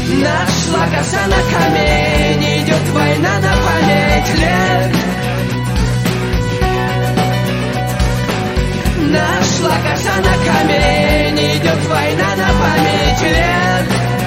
Нашла коса на камень, идет война на память лет. Нашла коса на камень, идет война на память лет.